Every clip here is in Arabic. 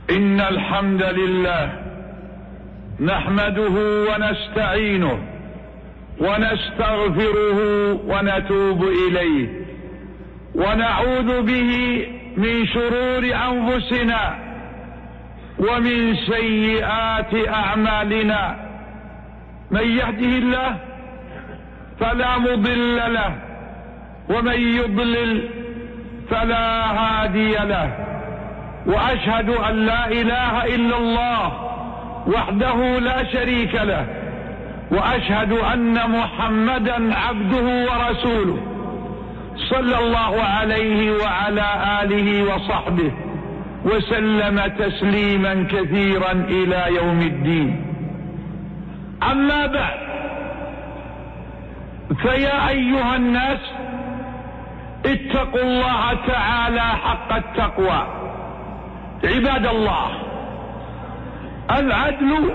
إن الحمد لله نحمده ونستعينه ونستغفره ونتوب إليه ونعوذ به من شرور أنفسنا ومن سيئات أعمالنا. من يهده الله فلا مضل له ومن يضلل فلا هادي له، وأشهد أن لا إله إلا الله وحده لا شريك له، وأشهد أن محمدا عبده ورسوله صلى الله عليه وعلى آله وصحبه وسلم تسليما كثيرا إلى يوم الدين. أما بعد، فيا أيها الناس اتقوا الله تعالى حق التقوى. عباد الله، العدل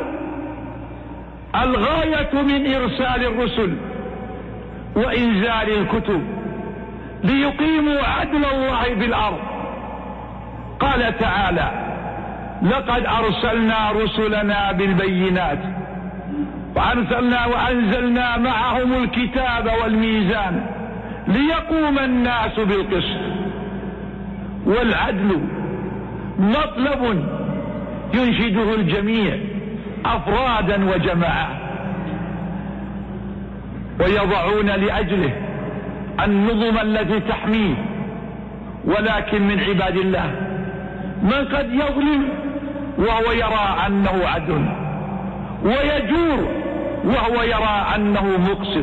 الغاية من إرسال الرسل وإنزال الكتب ليقيموا عدل الله في الأرض. قال تعالى: لقد أرسلنا رسلنا بالبينات وأنزلنا معهم الكتاب والميزان ليقوم الناس بالقسط. والعدل مطلب ينشده الجميع أفرادا وجماعات، ويضعون لأجله النظم التي تحميه. ولكن من عباد الله من قد يظلم وهو يرى أنه عدل، ويجور وهو يرى أنه مقسط،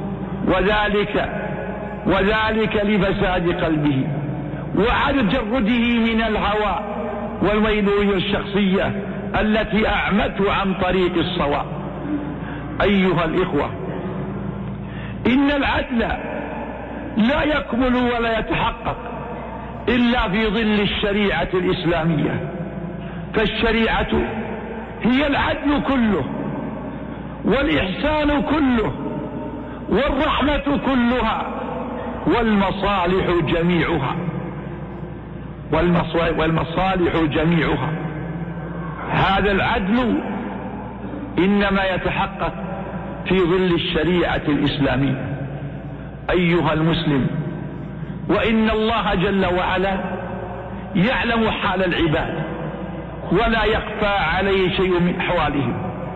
وذلك لفساد قلبه وعدم جرده من الهوى والميلوية الشخصية التي أعمته عن طريق الصواب. أيها الإخوة، إن العدل لا يكمل ولا يتحقق إلا في ظل الشريعة الإسلامية، فالشريعة هي العدل كله والإحسان كله والرحمة كلها والمصالح جميعها. هذا العدل إنما يتحقق في ظل الشريعة الإسلامية. أيها المسلم، وإن الله جل وعلا يعلم حال العباد ولا يخفى عليه شيء من أحوالهم،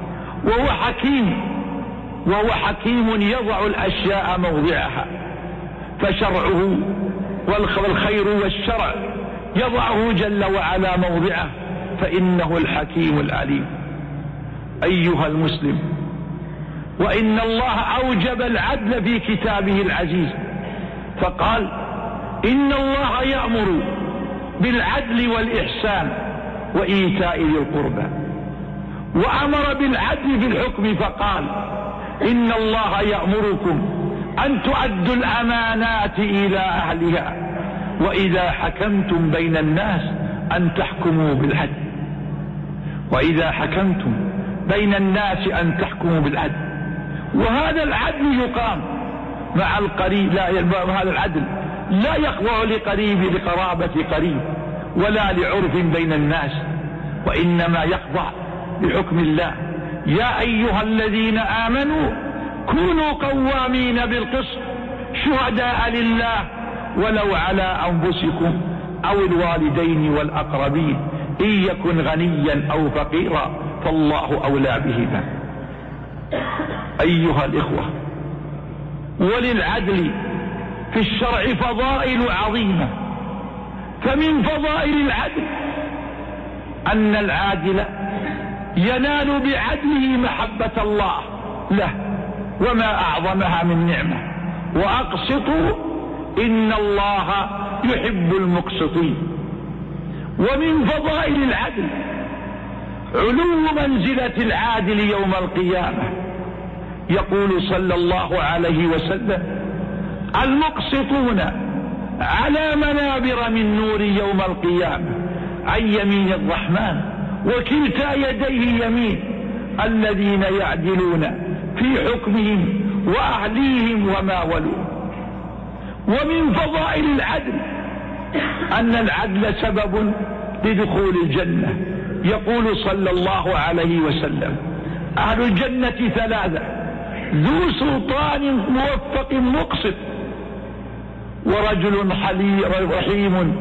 وهو حكيم يضع الأشياء موضعها، فشرعه والخير والشرع يضعه جل وعلا موضعه، فإنه الحكيم العليم. أيها المسلم، وإن الله أوجب العدل في كتابه العزيز، فقال: إن الله يأمر بالعدل والإحسان وإيتاء ذي القربى. وأمر بالعدل في الحكم فقال: إن الله يأمركم أن تؤدوا الأمانات إلى أهلها وإذا حكمتم بين الناس أن تحكموا بالعدل. وهذا العدل يقام مع القريب، هذا العدل لا يخضع لقرابة قريب ولا لعرف بين الناس، وإنما يخضع لحكم الله. يا أيها الذين آمنوا كونوا قوامين بالقسط شهداء لله ولو على أنفسكم أو الوالدين والأقربين إن يكن غنيا أو فقيرا فالله أولى بهما. أيها الإخوة، وللعدل في الشرع فضائل عظيمة، فمن فضائل العدل أن العادل ينال بعدله محبة الله له، وما أعظمها من نعمة. وأقسطوا إن الله يحب المقسطين. ومن فضائل العدل علو منزلة العادل يوم القيامة. يقول صلى الله عليه وسلم: المقسطون على منابر من نور يوم القيامة عن يمين الرحمن وكلتا يديه يمين، الذين يعدلون في حكمهم وأهليهم وما ولوا. ومن فضائل العدل أن العدل سبب لدخول الجنة. يقول صلى الله عليه وسلم: أهل الجنة ثلاثة: ذو سلطان موفق مقسط، ورجل رحيم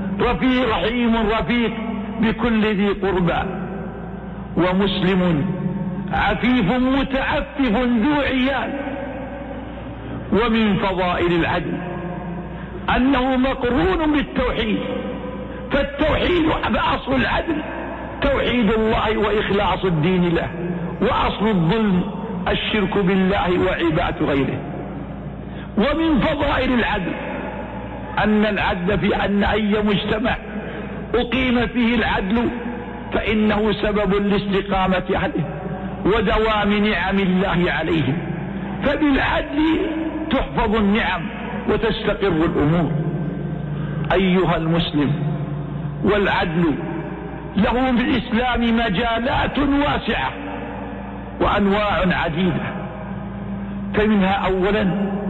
رفيق بكل ذي قربى، ومسلم عفيف متعفف ذو عيال. ومن فضائل العدل أنه مقرون بالتوحيد، فالتوحيد أصل العدل توحيد الله وإخلاص الدين له، وأصل الظلم الشرك بالله وعبادة غيره. ومن فضائل العدل أن العدل في أن أي مجتمع أقيم فيه العدل فإنه سبب لاستقامة أهله ودوام نعم الله عليهم، فبالعدل تحفظ النعم وتستقر الأمور. أيها المسلم، والعدل له في الإسلام مجالات واسعة وأنواع عديدة، فمنها أولا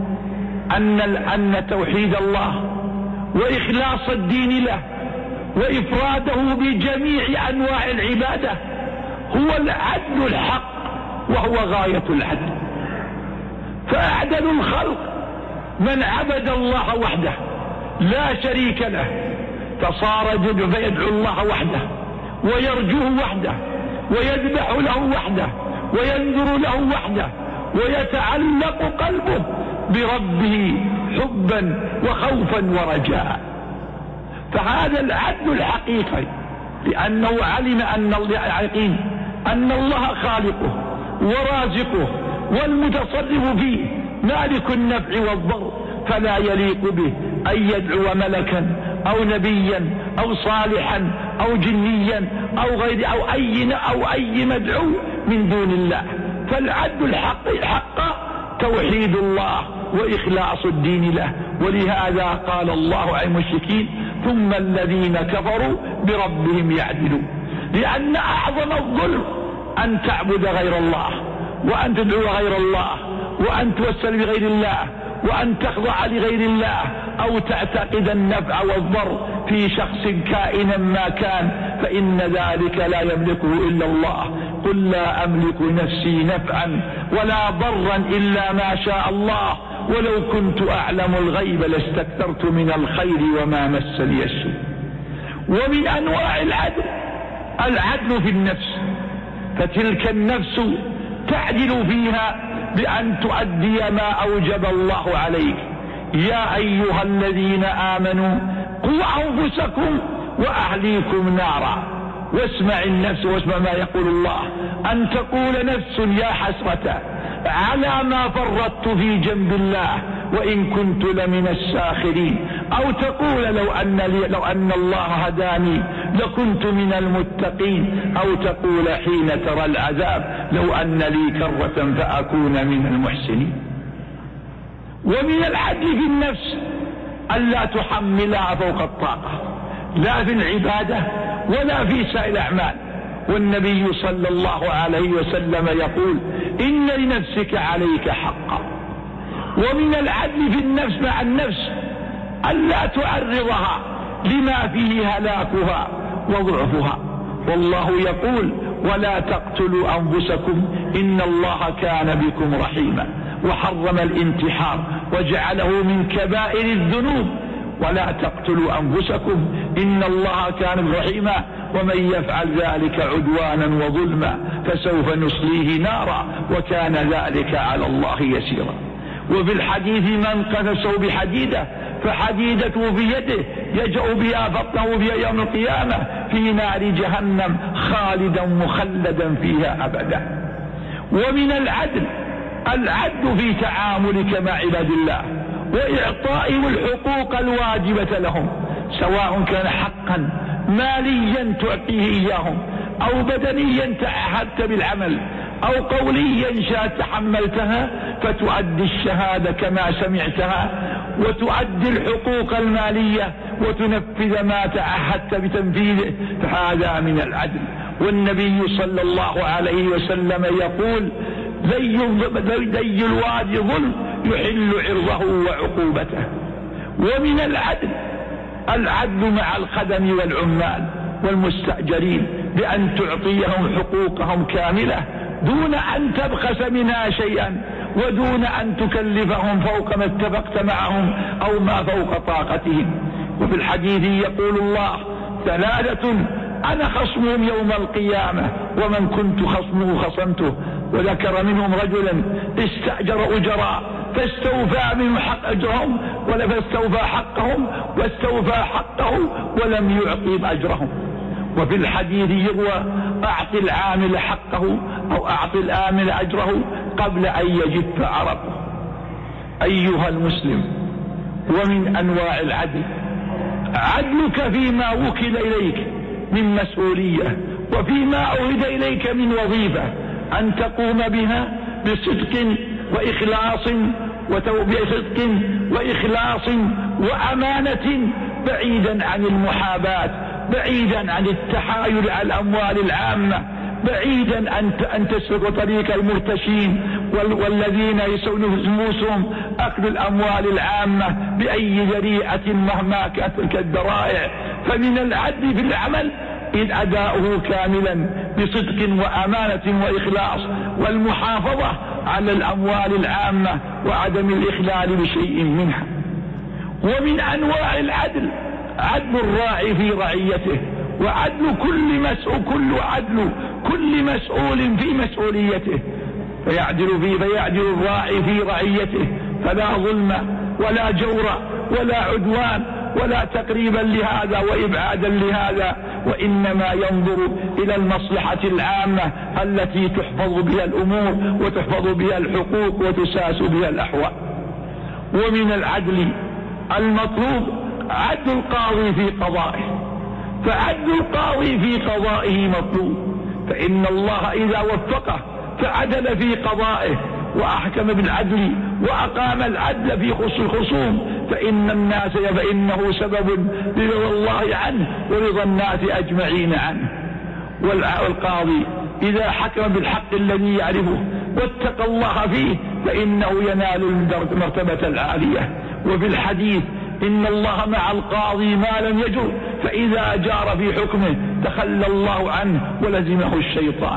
أن توحيد الله وإخلاص الدين له وإفراده بجميع أنواع العبادة هو العدل الحق، وهو غاية العدل. فأعدل الخلق من عبد الله وحده لا شريك له، فصار فيدعو الله وحده ويرجوه وحده ويذبح له وحده وينذر له وحده، ويتعلق قلبه بربه حبا وخوفا ورجاء. فهذا العدل الحقيقي، لأنه علم أن الله خالقه ورازقه والمتصرف فيه مالك النفع والضر، فلا يليق به أن يدعو ملكا أو نبيا أو صالحا أو جنيا أو غير أو أي مدعو من دون الله. فالعدل الحق توحيد الله وإخلاص الدين له. ولهذا قال الله عن المشركين: ثم الذين كفروا بربهم يعدلون. لأن أعظم الظلم أن تعبد غير الله، وأن تدعو غير الله، وأن توسل بغير الله، وأن تخضع لغير الله، أو تعتقد النفع والضر في شخص كائنا ما كان، فإن ذلك لا يملكه إلا الله. قل لا أملك نفسي نفعا ولا ضرا إلا ما شاء الله، ولو كنت أعلم الغيب لاستكثرت من الخير وما مسني السوء. ومن أنواع العدل في النفس، فتلك النفس تعدل فيها بأن تؤدي ما أوجب الله عليك. يا أيها الذين آمنوا قوا أنفسكم وأهليكم نارا. واسمع النفس واسمع ما يقول الله: أن تقول نفس يا حسرة على ما فرطت في جنب الله وإن كنت لمن الساخرين، أو تقول لو أن الله هداني لكنت من المتقين، أو تقول حين ترى العذاب لو أن لي كرة فأكون من المحسنين. ومن العدل في النفس ألا تحملها فوق الطاقة، لا في العبادة ولا في سائر الأعمال. والنبي صلى الله عليه وسلم يقول: إن لنفسك عليك حقا. ومن العدل في النفس مع النفس ألا تعرضها لما فيه هلاكها وضعفها. والله يقول: ولا تقتلوا أنفسكم إن الله كان بكم رحيما. وحرم الانتحار وجعله من كبائر الذنوب. ولا تقتلوا أنفسكم إن الله كان رحيما ومن يفعل ذلك عدوانا وظلما فسوف نصليه نارا وكان ذلك على الله يسيرا. وفي الحديث: من قذفه بحديدة فحديدته بيده يجأ بها بطنه في يوم القيامة في نار جهنم خالدا مخلدا فيها أبدا. ومن العدل في تعاملك مع عباد الله وإعطائهم الحقوق الواجبة لهم، سواء كان حقا ماليا تعطيه إياهم، أو بدنيا تعهدت بالعمل، أو قوليا تحملتها فتؤدي الشهادة كما سمعتها، وتؤدي الحقوق المالية وتنفذ ما تعهدت بتنفيذه، فهذا من العدل. والنبي صلى الله عليه وسلم يقول: ذي الوادي ظلم يحل عرضه وعقوبته. ومن العدل مع الخدم والعمال والمستأجرين بأن تعطيهم حقوقهم كاملة دون أن تبخس منها شيئا، ودون أن تكلفهم فوق ما اتفقت معهم أو ما فوق طاقتهم. وفي الحديث يقول الله: ثلاثة أنا خصمهم يوم القيامة ومن كنت خصمه خصمته. وذكر منهم رجلا استأجر أجراء فاستوفى منهم حق أجرهم فاستوفى حقهم واستوفى حقه ولم يعطهم أجرهم. وفي الحديث يروى: أعط العامل حقه أو أعط الآمل أجره قبل أن يجف عرقه. أيها المسلم، ومن أنواع العدل عدلك فيما وكل إليك من مسؤولية وفيما عهد إليك من وظيفة أن تقوم بها بصدق وإخلاص وأمانة، بعيدا عن المحاباة، بعيدا عن التحايل على الأموال العامة، بعيدا أن تسلك طريق المرتشين والذين يسوسهم أكل الأموال العامة بأي ذريعة مهما كانت تلك الذرائع. فمن العدل في العمل إذ أداؤه كاملا بصدق وأمانة وإخلاص، والمحافظة على الأموال العامة وعدم الإخلال بشيء منها. ومن أنواع العدل عدل الراعي في رعيته، وعدل كل مسؤول في مسؤوليته، فيعدل الراعي في رعيته، فلا ظلم ولا جور ولا عدوان ولا تقريبا لهذا وإبعادا لهذا، وإنما ينظر إلى المصلحة العامة التي تحفظ بها الأمور وتحفظ بها الحقوق وتساس بها الأحوال. ومن العدل المطلوب عدل القاضي في قضائه، فعدل القاضي في قضائه مطلوب، فإن الله إذا وفقه فعدل في قضائه وأحكم بالعدل وأقام العدل في الخصوم فإنه سبب لرضا الله عنه ورضا الناس أجمعين عنه. والقاضي إذا حكم بالحق الذي يعرفه واتقى الله فيه فإنه ينال المرتبة العالية. وفي الحديث: إن الله مع القاضي ما لم يجر، فإذا جار في حكمه تخلى الله عنه ولزمه الشيطان.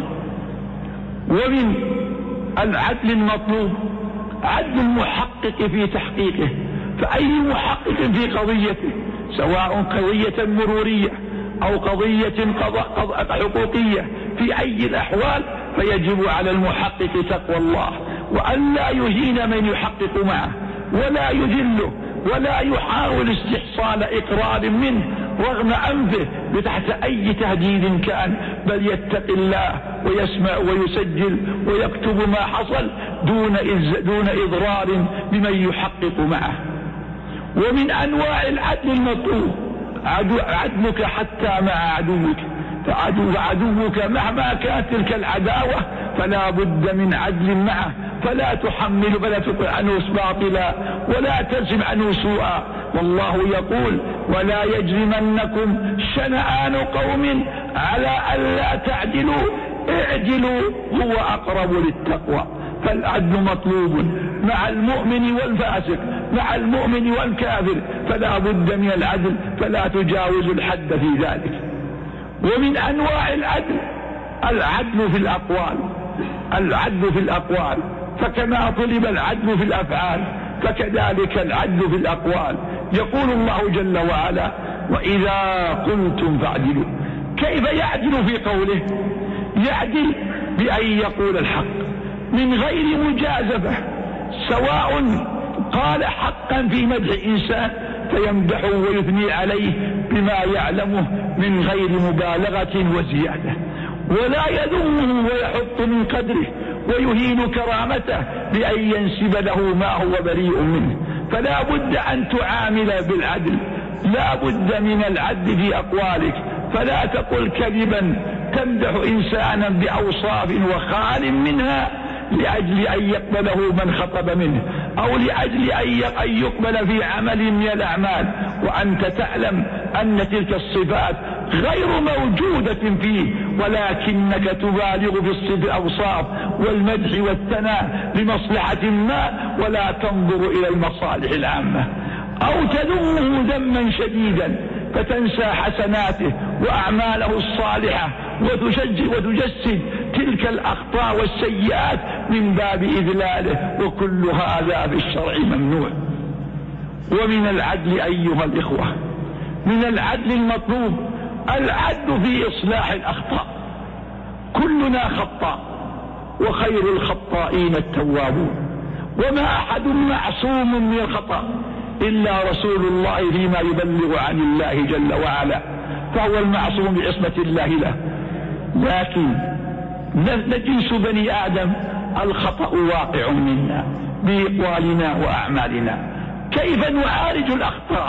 ومن العدل المطلوب عدل المحقق في تحقيقه، فأي محقق في قضيته سواء قضية مرورية أو قضية حقوقية في أي الأحوال فيجب على المحقق تقوى الله، وأن لا يهين من يحقق معه ولا يذله ولا يحاول استحصال إقرار منه رغم أنفه بتحت أي تهديد كان، بل يتقي الله ويسمع ويسجل ويكتب ما حصل دون إضرار بمن يحقق معه. ومن أنواع العدل المطلوب عدلك حتى مع عدوك، فعدوك مهما كانت تلك العداوة فلا بد من عدل معه، فلا تطع عنه باطلا ولا تجزم عنه سوءا. والله يقول: ولا يجرمنكم شنآن قوم على ألا تعدلوا اعدلوا هو أقرب للتقوى. فالعدل مطلوب مع المؤمن والفاسق، مع المؤمن والكافر، فلا بد من العدل، فلا تجاوز الحد في ذلك. ومن أنواع العدل العدل في الأقوال، فكما طلب العدل في الأفعال فكذلك العدل في الأقوال. يقول الله جل وعلا: وإذا قلتم فاعدلوا. كيف يعدل في قوله؟ يعدل بأن يقول الحق من غير مجازفة، سواء قال حقا في مدح إنسان فيمدحه ويثني عليه بما يعلمه من غير مبالغة وزيادة، ولا يذمه ويحط من قدره ويهين كرامته بأن ينسب له ما هو بريء منه. فلا بد أن تعامل بالعدل، لا بد من العدل في أقوالك، فلا تقل كذبا تمدح إنسانا بأوصاف وخال منها لأجل أن يقبله من خطب منه، أو لأجل أن يقبل في عمل من الأعمال وأنت تعلم أن تلك الصفات غير موجودة فيه، ولكنك تبالغ في الأوصاف والمدح والثناء لمصلحة ما ولا تنظر إلى المصالح العامة، أو تذمه ذما شديدا فتنسى حسناته وأعماله الصالحة وتجسد تلك الأخطاء والسيئات من باب إذلاله، وكل هذا في الشرع ممنوع. ومن العدل أيها الإخوة، من العدل المطلوب العدل في إصلاح الأخطاء. كلنا خطاء وخير الخطائين التوابون، وما أحد معصوم من الخطأ إلا رسول الله فيما يبلغ عن الله جل وعلا، فهو المعصوم بعصمة الله له. لكن جنس بني آدم الخطأ واقع منا بأقوالنا وأعمالنا. كيف نعالج الأخطاء؟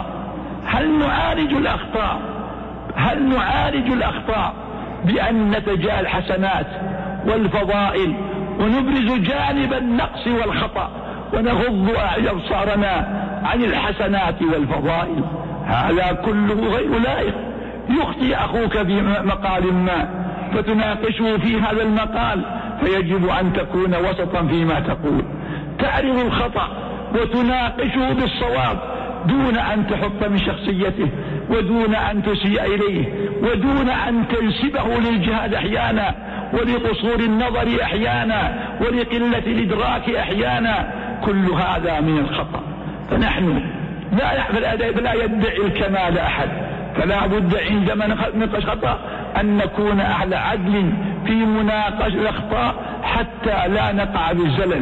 هل نعالج الأخطاء بأن نتجاهل الحسنات والفضائل ونبرز جانب النقص والخطأ ونغض أبصارنا عن الحسنات والفضائل؟ هذا كله غير لائق. يخطئ أخوك في مقال ما فتناقشه في هذا المقال، فيجب أن تكون وسطا فيما تقول، تعرض الخطأ وتناقشه بالصواب دون أن تحط من شخصيته، ودون أن تسيء إليه، ودون أن تنسبه للجهاد أحيانا، ولقصور النظر أحيانا، ولقلة الإدراك أحيانا. كل هذا من الخطأ. فنحن لا يدعي الكمال أحد، فلا بد عندما نناقش خطأ أن نكون أهل عدل في مناقشة الأخطاء حتى لا نقع بالزلل،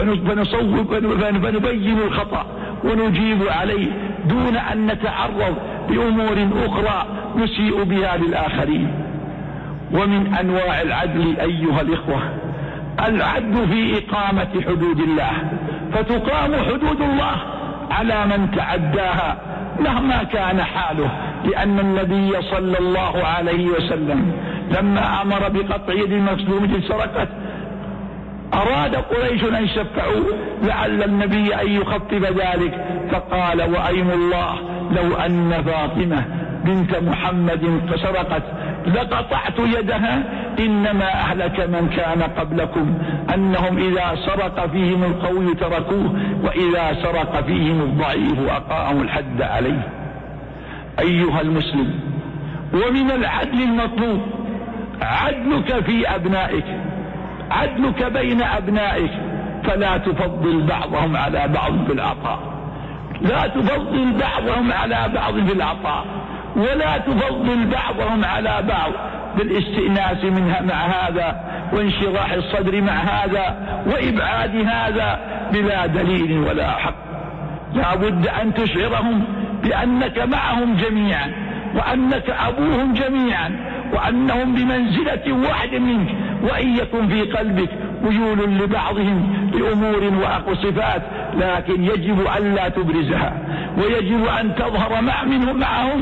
فنبين الخطأ ونجيب عليه دون أن نتعرض بأمور أخرى نسيء بها للآخرين. ومن أنواع العدل أيها الإخوة العدل في إقامة حدود الله، فتقام حدود الله على من تعداها مهما كان حاله، لأن النبي صلى الله عليه وسلم لما أمر بقطع يد المظلوم سرقت أراد قريش أن يشفعوا لعل النبي أن يخفف ذلك، فقال وأيم الله لو أن فاطمة بنت محمد فسرقت لقطعت يدها، إنما أهلك من كان قبلكم أنهم إذا سرق فيهم القوي تركوه، وإذا سرق فيهم الضعيف أقاموا الحد عليه. أيها المسلم، ومن العدل المطلوب عدلك في أبنائك، عدلك بين أبنائك، فلا تفضل بعضهم على بعض بالعطاء، لا تفضل بعضهم على بعض بالعطاء، ولا تفضل بعضهم على بعض بالاستئناس منها مع هذا، وانشراح الصدر مع هذا، وإبعاد هذا بلا دليل ولا حق. لا بد أن تشعرهم بأنك معهم جميعا، وأنك أبوهم جميعا، وأنهم بمنزلة واحد منك، وإن يكن في قلبك ميول لبعضهم بأمور وصفات، لكن يجب أن لا تبرزها، ويجب أن تظهر معهم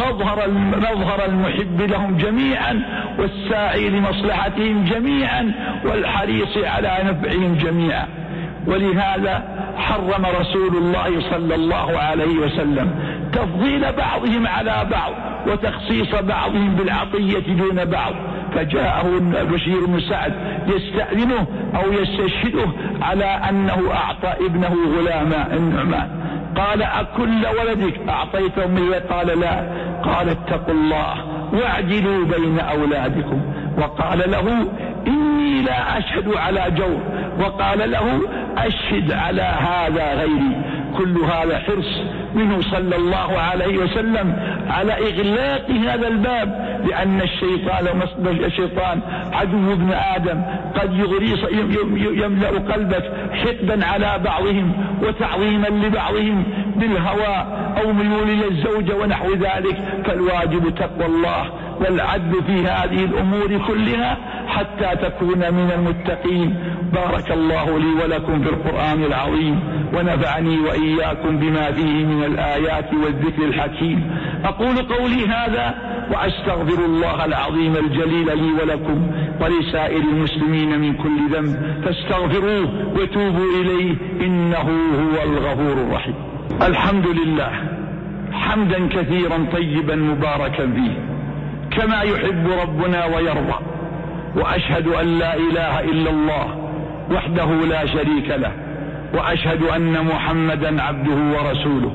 مظهر المحب لهم جميعا، والساعي لمصلحتهم جميعا، والحريص على نفعهم جميعا. ولهذا حرم رسول الله صلى الله عليه وسلم تفضيل بعضهم على بعض وتخصيص بعضهم بالعطية دون بعض، فجاءه بشير بن سعد يستأذنه أو يستشهده على أنه أعطى ابنه غلاما النعمان، قال أكل ولدك أعطيته منه؟ قال لا. قال اتقوا الله واعدلوا بين أولادكم، وقال له إني لا أشهد على جور، وقال له أشهد على هذا غيري. كل هذا حرص منه صلى الله عليه وسلم على إغلاق هذا الباب، لأن الشيطان عدو ابن آدم، قد يملأ قلبك حقدا على بعضهم وتعظيما لبعضهم بالهوى أو ميول إلى الزوجة ونحو ذلك. فالواجب تقوى الله والعدل في هذه الأمور كلها حتى تكون من المتقين. بارك الله لي ولكم في القرآن العظيم، ونفعني وإياكم بما فيه من الآيات والذكر الحكيم. أقول قولي هذا وأستغفر الله العظيم الجليل لي ولكم ولسائر المسلمين من كل ذنب، فاستغفروه وتوبوا إليه إنه هو الغفور الرحيم. الحمد لله حمدا كثيرا طيبا مباركا فيه كما يحب ربنا ويرضى، وأشهد أن لا إله إلا الله وحده لا شريك له، وأشهد أن محمدا عبده ورسوله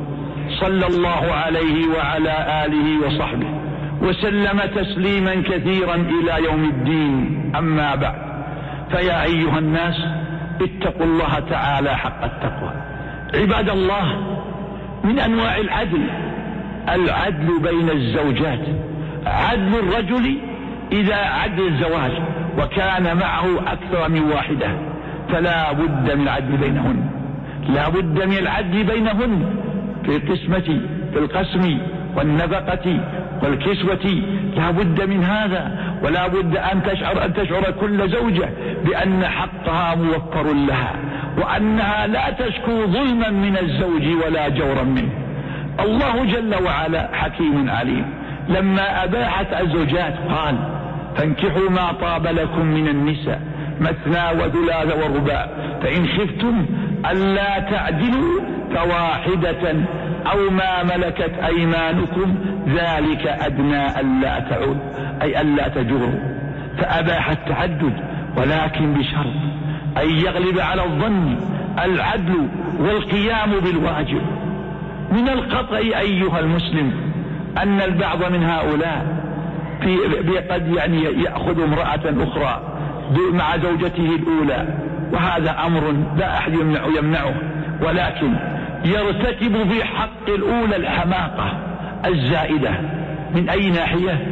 صلى الله عليه وعلى آله وصحبه وسلم تسليما كثيرا إلى يوم الدين. أما بعد، فيا أيها الناس اتقوا الله تعالى حق التقوى. عباد الله، من أنواع العدل بين الزوجات، عدل الرجل إذا عدل الزواج وكان معه أكثر من واحدة، فلا بد من العدل بينهن، لا بد من العدل بينهن في القسمة، في القسم والنفقة والكسوة، لا بد من هذا. ولا بد أن تشعر كل زوجة بأن حقها موفر لها، وأنها لا تشكو ظلما من الزوج ولا جورا منه. الله جل وعلا حكيم عليم، لما أباحت الزوجات قال: فانكحوا ما طاب لكم من النساء مثنى وثلاث ورباع، فإن خفتم ألا تعدلوا فواحدة أو ما ملكت أيمانكم ذلك أدنى ألا تعود، أي ألا تجوروا. فأباح التعدد، ولكن بشرط أن يغلب على الظن العدل والقيام بالواجب. من القطع أيها المسلم أن البعض من هؤلاء قد يأخذ امرأة أخرى مع زوجته الأولى، وهذا أمر لا أحد يمنعه، ولكن يرتكب في حق الأولى الحماقة الزائدة. من أي ناحية؟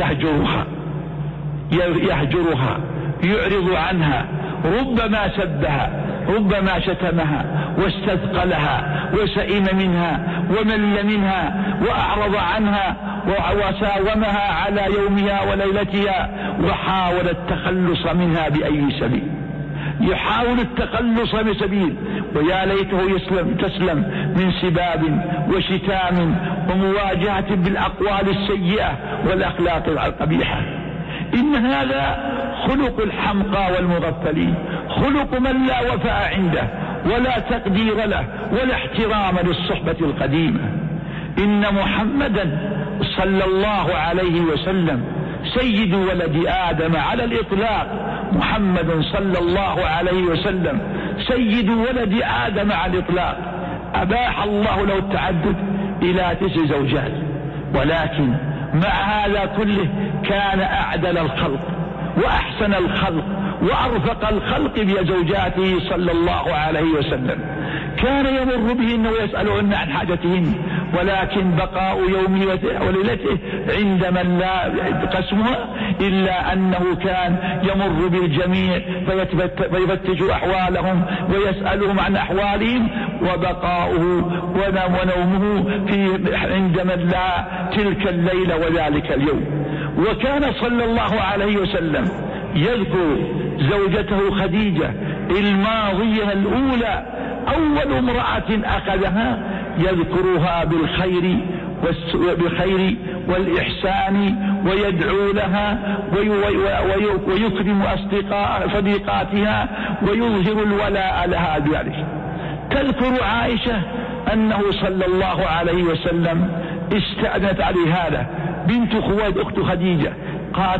يهجرها، يعرض عنها، ربما سبها، ربما شتمها واستثقلها وسئم منها ومل منها وأعرض عنها وساومها على يومها وليلتها، وحاول التخلص منها بأي سبيل. يحاول التخلص بسبيل، ويا ليته تسلم من سباب وشتام ومواجهة بالأقوال السيئة والأخلاق القبيحة. إن هذا خلق الحمقى والمغفلين، خلق من لا وفاء عنده ولا تقدير له ولا احترام للصحبة القديمة. إن محمدا صلى الله عليه وسلم سيد ولد آدم على الإطلاق، محمد صلى الله عليه وسلم سيد ولد آدم على الإطلاق. أباح الله له التعدد إلى 9 زوجات، ولكن مع هذا كله كان أعدل الخلق وأحسن الخلق وأرفق الخلق بزوجاته صلى الله عليه وسلم. كان يمر بهن ويسألهن عن حاجتهن، ولكن بقاء يومه وليلته عند من لا قسمها، إلا أنه كان يمر بالجميع فيفتش أحوالهم ويسألهم عن أحوالهم، وبقاؤه ونومه عند من لا تلك الليلة وذلك اليوم. وكان صلى الله عليه وسلم يذكر زوجته خديجة الماضية الأولى، أول امرأة أخذها، يذكرها بالخير والإحسان ويدعو لها ويكرم صديقاتها ويظهر الولاء لها بذلك. تذكر عائشة أنه صلى الله عليه وسلم استأذنت عليه هذا بنت خويلد أخت خديجة، قالت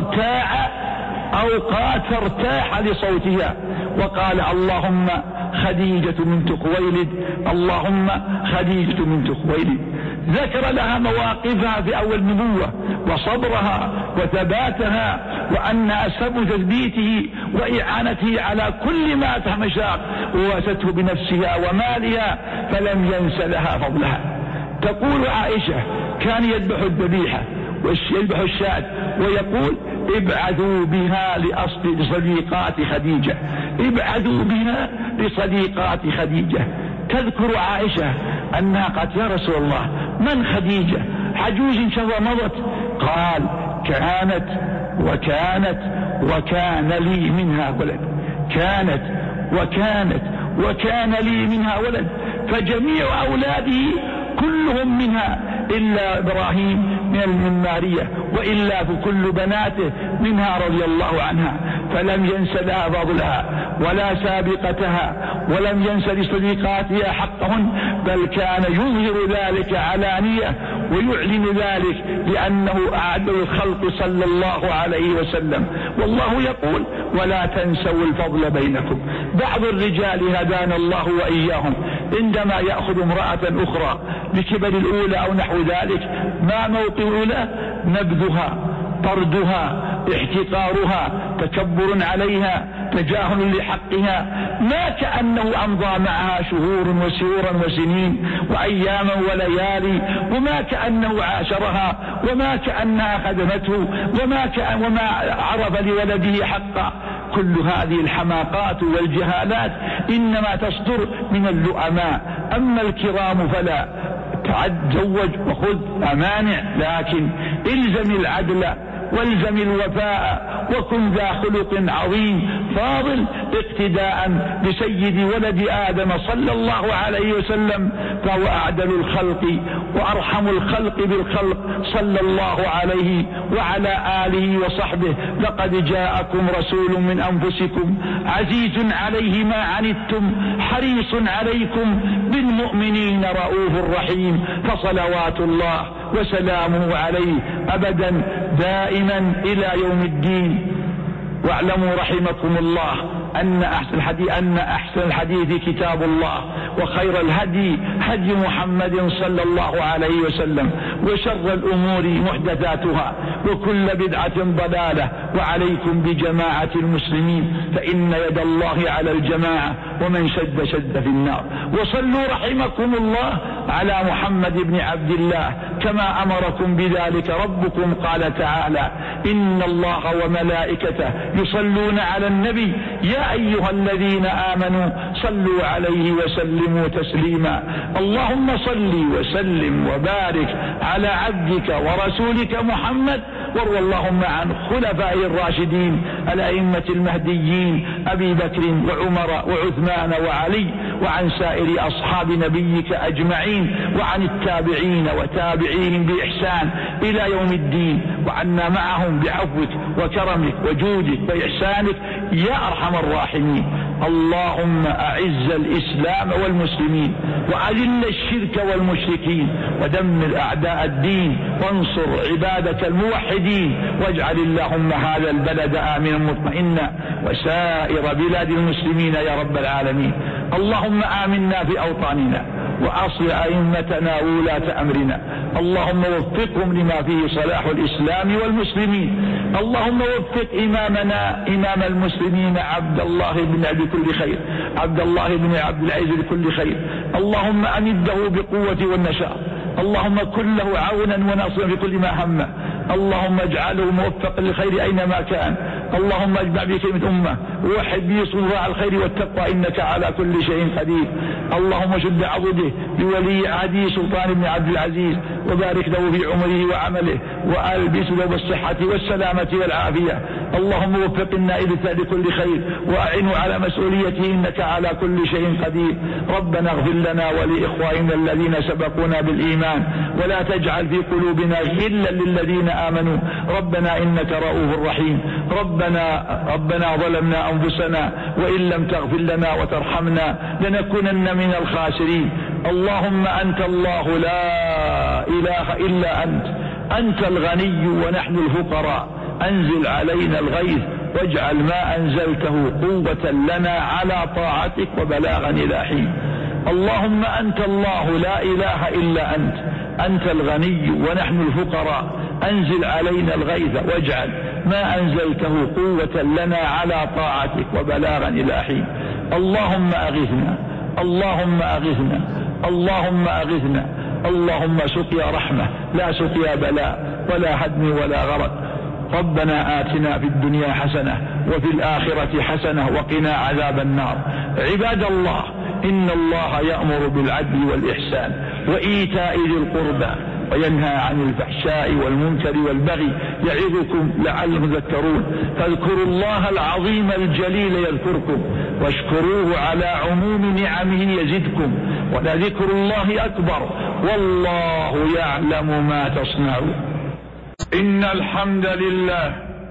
فارتاح لصوتها وقال: اللهم خديجة بنت خويلد، اللهم خديجة بنت خويلد. ذكر لها مواقفها في أول النبوة وصبرها وثباتها، وأنها سبب تثبيته وإعانته على كل ما تمشاق، وواسته بنفسها ومالها فلم ينس لها فضلها. تقول عائشة: كان يذبح الذبيحة ويذبح الشاة ويقول: ابعثوا بها لصديقات خديجة، ابعثوا بها لصديقات خديجة. تذكر عائشة أنها قالت: يا رسول الله، من خديجة؟ عجوز شذا مضت. قال: كانت وكان لي منها ولد، كانت وكان لي منها ولد، فجميع أولاده كلهم منها إلا إبراهيم من ماريا، وإلا فكل بناته منها رضي الله عنها، فلم ينس لها فضلها ولا سابقتها، ولم ينس لصديقاتها حقهن، بل كان يظهر ذلك علانية ويعلن ذلك لأنه أعدل الخلق صلى الله عليه وسلم. والله يقول: ولا تنسوا الفضل بينكم. بعض الرجال هدانا الله وإياهم عندما يأخذ امرأة أخرى بكبر الأولى أو نحو ذلك، ما موقع الأولى؟ نبذها، طردها، احتقارها، تكبر عليها، تجاهل لحقها، ما كأنه أمضى معها شهور وسيورا وسنين وأياما وليالي، وما كأنه عاشرها، وما كأنها خدمته، وما عرف لولده حقا. كل هذه الحماقات والجهالات إنما تصدر من اللؤماء، أما الكرام فلا. تزوج وخذ أمانع، لكن الزم العدل والزم الوفاء، وكن ذا خلق عظيم فاضل، اقتداء بسيد ولد آدم صلى الله عليه وسلم، فهو أعدل الخلق وأرحم الخلق بالخلق صلى الله عليه وعلى آله وصحبه. لقد جاءكم رسول من أنفسكم عزيز عليه ما عنتم حريص عليكم بالمؤمنين رؤوف رحيم، فصلوات الله وسلامه عليه أبدا دائما إلى يوم الدين. واعلموا رحمكم الله أن أحسن الحديث كتاب الله، وخير الهدي هدي محمد صلى الله عليه وسلم، وشر الأمور محدثاتها، وكل بدعة ضلالة، وعليكم بجماعة المسلمين فإن يد الله على الجماعة، ومن شد شد في النار. وصلوا رحمكم الله على محمد بن عبد الله كما أمركم بذلك ربكم، قال تعالى: إن الله وملائكته يصلون على النبي يا أيها الذين آمنوا صلوا عليه وسلموا تسليما. اللهم صل وسلم وبارك على عبدك ورسولك محمد، وارض اللهم عن خلفائه الراشدين الأئمة المهديين أبي بكر وعمر وعثمان وعلي، وعن سائر أصحاب نبيك أجمعين، وعن التابعين وتابعيهم بإحسان إلى يوم الدين، وعنا معهم بعفوك وكرمك وجودك وإحسانك يا أرحم الراحمين. اللهم أعز الإسلام والمسلمين، وأذل الشرك والمشركين، ودمر أعداء الدين، وانصر عبادك الموحدين، واجعل اللهم هذا البلد آمنا مطمئنا، وسائر بلاد المسلمين يا رب العالمين. اللهم آمنا في أوطاننا، وأصل أئمتنا وولاة أمرنا، اللهم وفقهم لما فيه صلاح الإسلام والمسلمين. اللهم وفق إمامنا إمام المسلمين عبد الله بن عبد العزيز لكل خير. اللهم أمده بقوة والنشاط، اللهم كن له عونا وناصرا في كل ما همه، اللهم اجعله موفقا للخير أينما كان. اللهم اجمع به كلمة أمة، ووحد به صنوع الخير والتقوى، إنك على كل شيء قدير. اللهم شد عضده بولي عهده سلطان بن عبد العزيز، وبارك له في عمره وعمله، وألبس له بالصحة والسلامة والعافية. اللهم وفق النائب لكل خير، وأعنه على مسؤوليته، إنك على كل شيء قدير. ربنا اغفر لنا ولإخواننا الذين سبقونا بالإيمان، ولا تجعل في قلوبنا غلا للذين آمنوا، ربنا إنك رؤوف رحيم. ربنا ظلمنا أنفسنا، وإن لم تغفر لنا وترحمنا لنكونن من الخاسرين. اللهم أنت الله لا إله إلا أنت الغني ونحن الفقراء، أنزل علينا الغيث، واجعل ما أنزلته قوة لنا على طاعتك وبلاغا إلى حين. اللهم أنت الله لا إله إلا أنت الغني ونحن الفقراء، أنزل علينا الغيث، واجعل ما أنزلته قوة لنا على طاعتك وبلاغا إلى حين. اللهم أغثنا، اللهم أغثنا، اللهم أغثنا. اللهم سقيا رحمة لا سقيا بلاء ولا هدم ولا غرق. ربنا آتنا في الدنيا حسنة وفي الآخرة حسنة وقنا عذاب النار. عباد الله، إن الله يأمر بالعدل والإحسان وإيتاء ذي القربى، وينهى عن الفحشاء والمنكر والبغي، يعظكم لعلكم تذكرون. فاذكروا الله العظيم الجليل يذكركم، واشكروه على عموم نعمه يزدكم، ولذكر الله أكبر، والله يعلم ما تصنعون. إن الحمد لله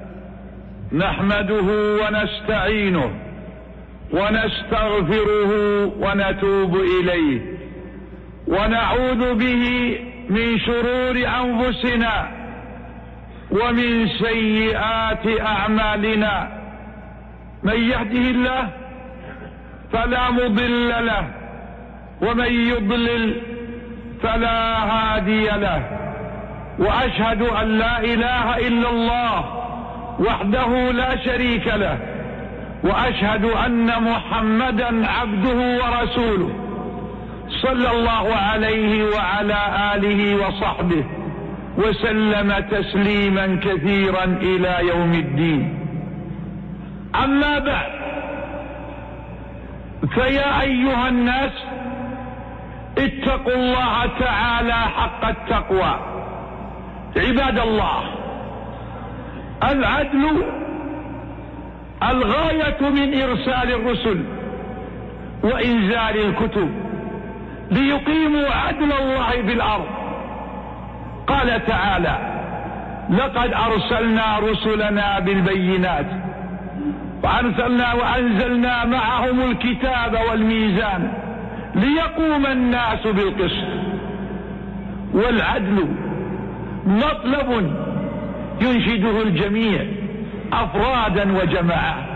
نحمده ونستعينه ونستغفره ونتوب إليه، ونعوذ به من شرور أنفسنا ومن سيئات أعمالنا. من يهده الله فلا مضل له، ومن يضلل فلا هادي له، وأشهد أن لا إله إلا الله وحده لا شريك له، وأشهد أن محمدا عبده ورسوله صلى الله عليه وعلى آله وصحبه وسلم تسليما كثيرا إلى يوم الدين. أما بعد، فيا أيها الناس، اتقوا الله تعالى حق التقوى. عباد الله، العدل الغاية من إرسال الرسل وإنزال الكتب ليقيموا عدل الله في الأرض. قال تعالى: لقد أرسلنا رسلنا بالبينات وأنزلنا معهم الكتاب والميزان ليقوم الناس بالقسط. والعدل مطلب ينشده الجميع أفرادا وجماعات،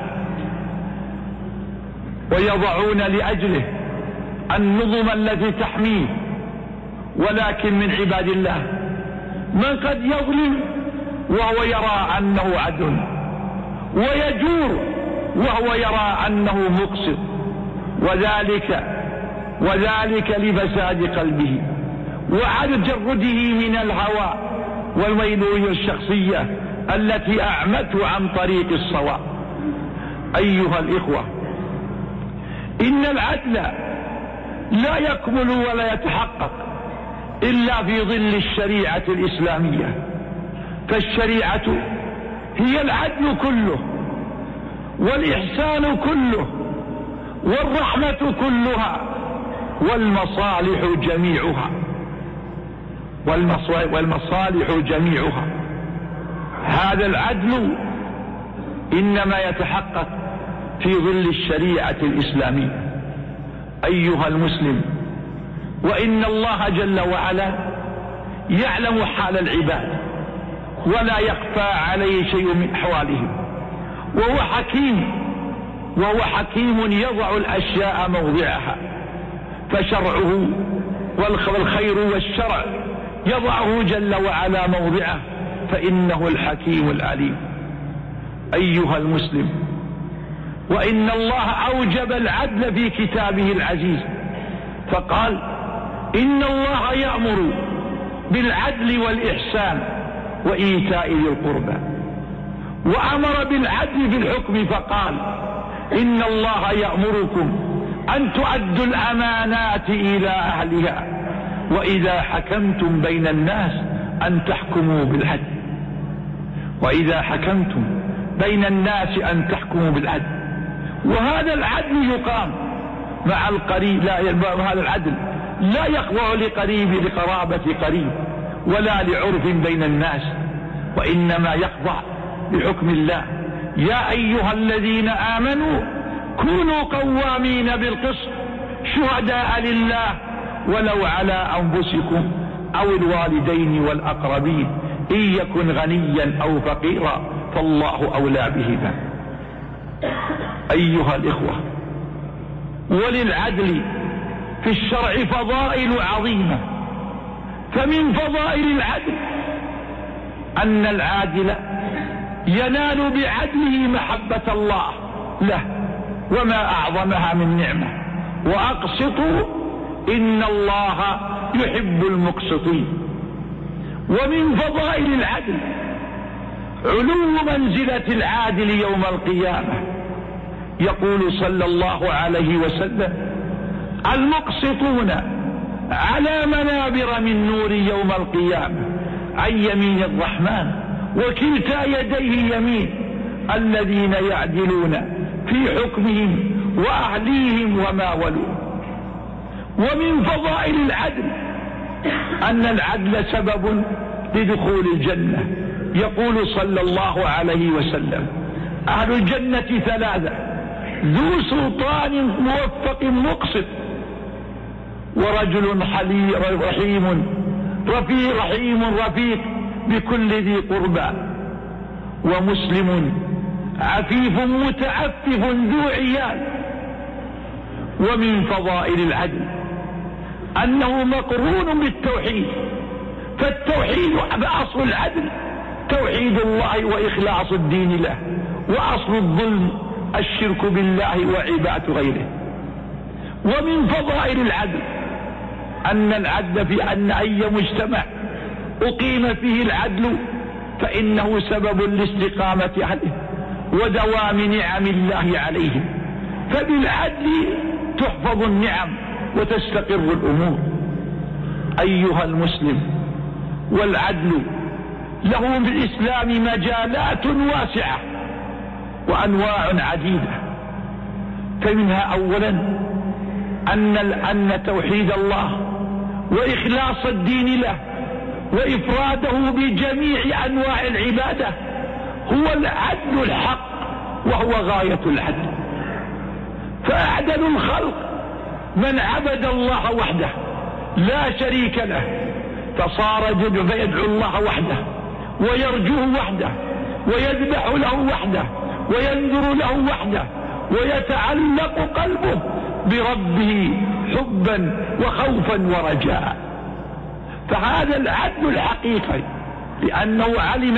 ويضعون لأجله النظم التي تحميه. ولكن من عباد الله من قد يظلم وهو يرى أنه عدل، ويجور وهو يرى أنه مقسط، وذلك لفساد قلبه وعدم جرده من الهوى والميلوية الشخصية التي أعمته عن طريق الصواب. أيها الإخوة، إن العدل لا يكمل ولا يتحقق إلا في ظل الشريعة الإسلامية، فالشريعة هي العدل كله والإحسان كله والرحمة كلها والمصالح جميعها. هذا العدل إنما يتحقق في ظل الشريعة الإسلامية. أيها المسلم، وإن الله جل وعلا يعلم حال العباد ولا يخفى عليه شيء من أحوالهم، وهو حكيم يضع الأشياء موضعها، فشرعه والخير والشرع يضعه جل وعلا موضعه، فإنه الحكيم العليم. أيها المسلم، وإن الله أوجب العدل في كتابه العزيز، فقال: إن الله يأمر بالعدل والإحسان وإيتاء ذي القربى. وأمر بالعدل في الحكم فقال: إن الله يأمركم أن تؤدوا الأمانات إلى أهلها وإذا حكمتم بين الناس أن تحكموا بالعدل. وهذا العدل يقام مع القريب، هذا العدل لا يخضع لقرابة قريب ولا لعرف بين الناس، وإنما يخضع لحكم الله. يا أيها الذين آمنوا كونوا قوامين بالقسط شهداء لله ولو على أنفسكم أو الوالدين والأقربين إن يكن غنيا أو فقيرا فالله أولى بهما. أيها الإخوة، وللعدل في الشرع فضائل عظيمة، فمن فضائل العدل أن العادل ينال بعدله محبة الله له، وما أعظمها من نعمة. وأقسطوا إن الله يحب المقسطين. ومن فضائل العدل علو منزلة العادل يوم القيامة. يقول صلى الله عليه وسلم: المقسطون على منابر من نور يوم القيامة عن يمين الرحمن وكلتا يديه يمين، الذين يعدلون في حكمهم وأهليهم وما ولوا. ومن فضائل العدل أن العدل سبب لدخول الجنة. يقول صلى الله عليه وسلم: أهل الجنة ثلاثة: ذو سلطان موفق مقسط، ورجل رحيم رفيق بكل ذي قربى، ومسلم عفيف متعفف ذو عيال. ومن فضائل العدل أنه مقرون بالتوحيد، فالتوحيد أصل العدل توحيد الله وإخلاص الدين له، وأصل الظلم الشرك بالله وعبادة غيره. ومن فضائل العدل أن العدل في أن أي مجتمع أقيم فيه العدل فإنه سبب لاستقامة أهله ودوام نعم الله عليهم، فبالعدل تحفظ النعم وتستقر الأمور. أيها المسلم، والعدل له في الإسلام مجالات واسعة وأنواع عديدة، فمنها أولا أن توحيد الله وإخلاص الدين له وإفراده بجميع أنواع العبادة هو العدل الحق، وهو غاية العدل. فأعدل الخلق من عبد الله وحده لا شريك له، فصار فيدعو الله وحده ويرجوه وحده ويذبح له وحده وينذر له وحده ويتعلق قلبه بربه حبا وخوفا ورجاء. فهذا العدل الحقيقي، لأنه علم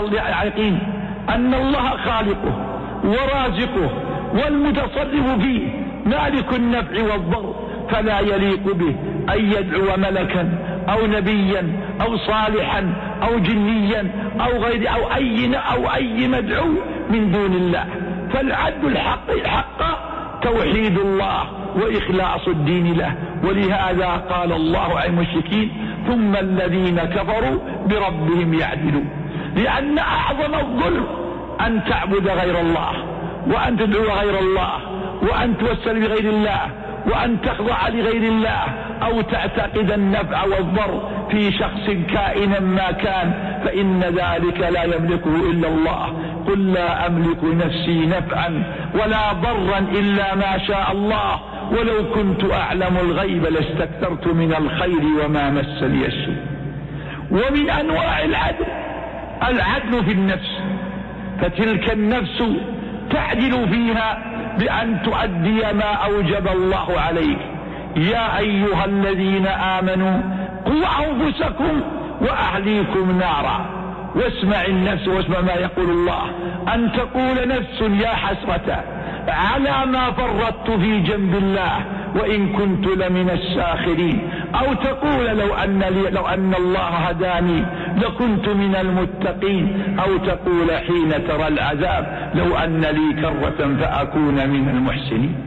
أن الله خالقه ورازقه والمتصرف فيه مالك النفع والضر، فلا يليق به أن يدعو ملكا أو نبيا أو صالحا أو جنيا أو غير أو أي مدعو من دون الله. فالعدل الحق توحيد الله وإخلاص الدين له. ولهذا قال الله عن المشركين ثم الذين كفروا بربهم يعدلون، لأن أعظم الظلم أن تعبد غير الله وأن تدعو غير الله وأن توسل بغير الله وأن تخضع لغير الله أو تعتقد النفع والضر في شخص كائنا ما كان، فإن ذلك لا يملكه إلا الله. قل لا أملك نفسي نفعا ولا ضرا إلا ما شاء الله ولو كنت أعلم الغيب لاستكثرت من الخير وما مسني السوء. ومن أنواع العدل في النفس، فتلك النفس تعدل فيها بأن تؤدي ما أوجب الله عليك. يا أيها الذين آمنوا قوا أنفسكم وأهليكم نارا. واسمع النفس واسمع ما يقول الله، أن تقول نفس يا حسرة على ما فرطت في جنب الله وإن كنت لمن الساخرين، أو تقول لو أن الله هداني لكنت من المتقين، أو تقول حين ترى العذاب لو أن لي كرة فأكون من المحسنين.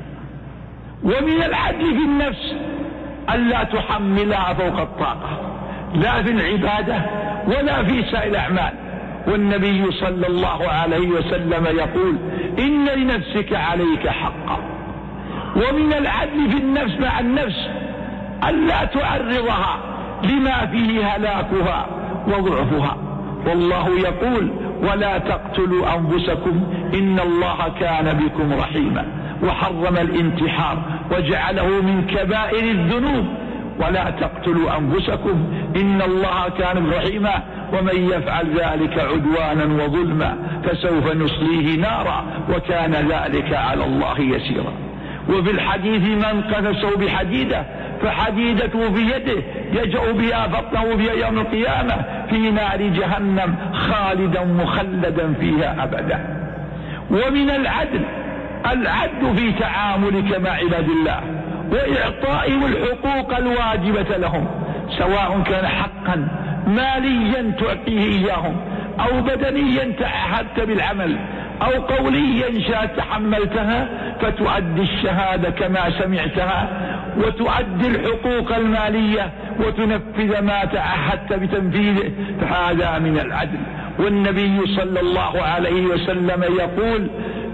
ومن العدل في النفس ألا تحملها فوق الطاقة، لا في العبادة ولا في سائر الأعمال. والنبي صلى الله عليه وسلم يقول إن لنفسك عليك حقا. ومن العدل في النفس مع النفس ألا تعرضها لما فيه هلاكها وضعفها. والله يقول ولا تقتلوا أنفسكم إن الله كان بكم رحيما، وحرم الانتحار وجعله من كبائر الذنوب. ولا تقتلوا أنفسكم إن الله كان رحيما ومن يفعل ذلك عدوانا وظلما فسوف نصليه نارا وكان ذلك على الله يسيرا. وفي الحديث من قذفه بحديدة فحديدته بيده يجأ بها بطنه في يوم القيامة في نار جهنم خالدا مخلدا فيها أبدا. ومن العدل في تعاملك مع عباد الله وإعطائهم الحقوق الواجبة لهم، سواء كان حقا ماليا تعطيه إياهم أو بدنيا تعهدت بالعمل أو قوليا تحملتها فتؤدي الشهادة كما سمعتها وتؤدي الحقوق المالية وتنفذ ما تعهدت بتنفيذه، فهذا من العدل. والنبي صلى الله عليه وسلم يقول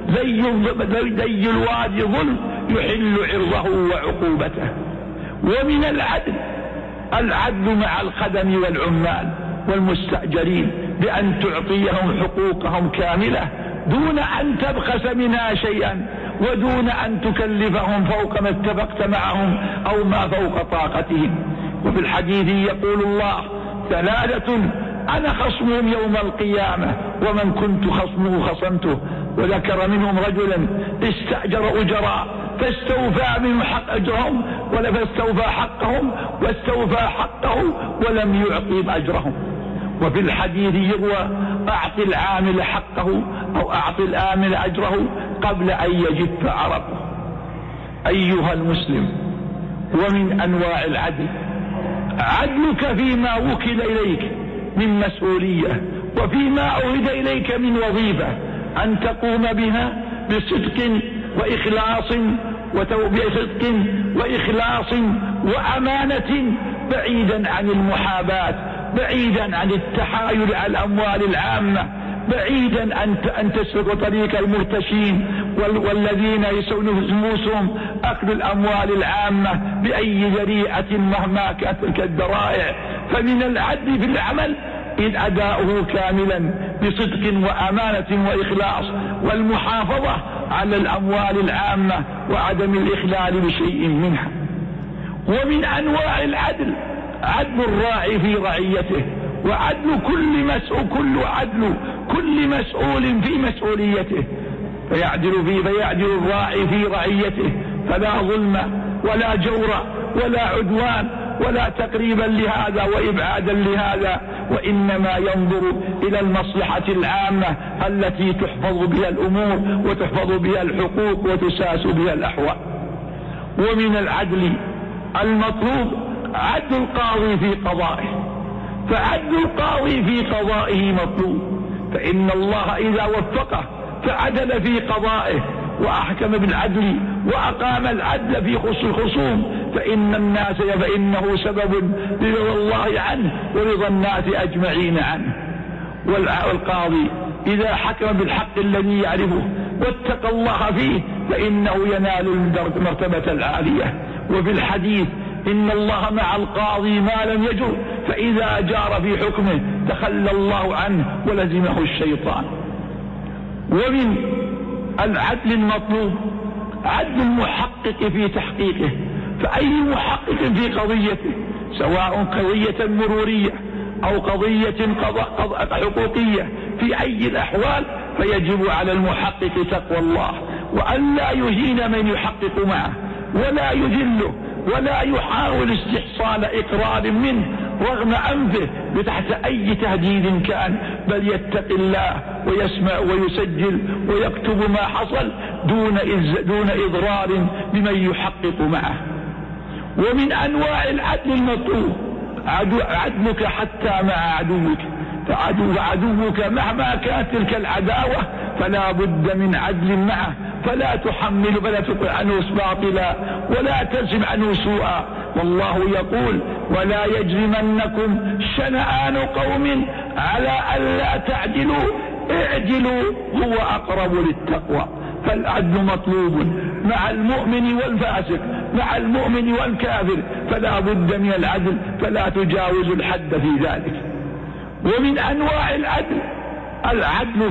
ذي الوادي ظلم يحل عرضه وعقوبته. ومن العدل مع الخدم والعمال والمستأجرين بأن تعطيهم حقوقهم كاملة دون أن تبخس منها شيئا ودون أن تكلفهم فوق ما اتفقت معهم أو ما فوق طاقتهم. وفي الحديث يقول الله ثلاثة أنا خصمهم يوم القيامة ومن كنت خصمه خصمته وذكر منهم رجلا استأجر أجراء فاستوفى منهم حق أجرهم فاستوفى حقهم واستوفى حقه ولم يعطهم أجرهم. وفي الحديث يروى أعط العامل حقه أو أعط الآمل أجره قبل أن يجف عرقه. أيها المسلم، ومن أنواع العدل عدلك فيما وكل إليك من مسؤولية وفيما أوهد إليك من وظيفة أن تقوم بها بصدق وإخلاص وأمانة، بعيدا عن المحاباة، بعيدا عن التحايل على الأموال العامة، بعيدا أن تسلك طريق المرتشين والذين يسوسهم أكل الأموال العامة بأي ذريعة مهما كانت تلك الذرائع. فمن العدل في العمل إن أداؤه كاملا بصدق وأمانة وإخلاص، والمحافظة على الأموال العامة وعدم الإخلال بشيء منها. ومن أنواع العدل عدل الراعي في رعيته، وعدل كل مسؤول في مسؤوليته، فيعدل الراعي في رعيته، فلا ظلم ولا جور ولا عدوان ولا تقريبا لهذا وإبعادا لهذا، وإنما ينظر إلى المصلحة العامة التي تحفظ بها الأمور وتحفظ بها الحقوق وتساس بها الأحوال. ومن العدل المطلوب عدل القاضي في قضائه، فعدل القاضي في قضائه مطلوب، فإن الله إذا وفقه فعدل في قضائه وأحكم بالعدل وأقام العدل في الخصوم فإنه سبب لرضا الله عنه ورضا الناس أجمعين عنه. والقاضي إذا حكم بالحق الذي يعرفه واتقى الله فيه فإنه ينال المرتبة العالية. وفي الحديث إن الله مع القاضي ما لم يجر، فإذا جار في حكمه تخلى الله عنه ولزمه الشيطان. ومن العدل المطلوب عدل المحقق في تحقيقه، فأي محقق في قضيته سواء قضية مرورية أو قضية حقوقية في أي الأحوال فيجب على المحقق تقوى الله، وأن لا يهين من يحقق معه ولا يذله ولا يحاول استحصال إقرار منه رغم أنفه بتحت أي تهديد كان، بل يتقي الله ويسمع ويسجل ويكتب ما حصل دون إضرار بمن يحقق معه. ومن أنواع العدل المطلوب عدلك حتى مع عدوك، فعدوك مهما كانت تلك العداوة فلا بد من عدل معه، فلا تطع عنه باطلا ولا تزم عنه سوءا. والله يقول ولا يجرمنكم شنآن قوم على ألا تعدلوا اعدلوا هو أقرب للتقوى. فالعدل مطلوب مع المؤمن والفاسق، مع المؤمن والكافر، فلا بد من العدل، فلا تجاوز الحد في ذلك. ومن أنواع العدل العدل